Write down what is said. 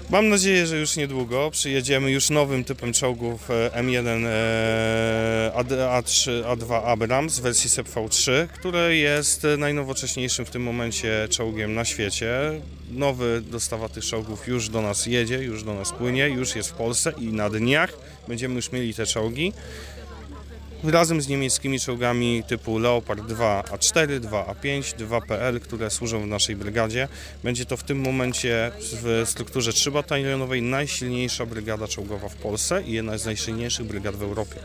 Mam nadzieję, że już niedługo przyjedziemy już nowym typem czołgów M1 A3, A2 Abrams w wersji SEPV3, który jest najnowocześniejszym w tym momencie czołgiem na świecie. Nowy dostawa tych czołgów już do nas jedzie, już do nas płynie, już jest w Polsce i na dniach będziemy już mieli te czołgi. Razem z niemieckimi czołgami typu Leopard 2A4, 2A5, 2PL, które służą w naszej brygadzie. Będzie to w tym momencie w strukturze 3-batalionowej najsilniejsza brygada czołgowa w Polsce i jedna z najsilniejszych brygad w Europie.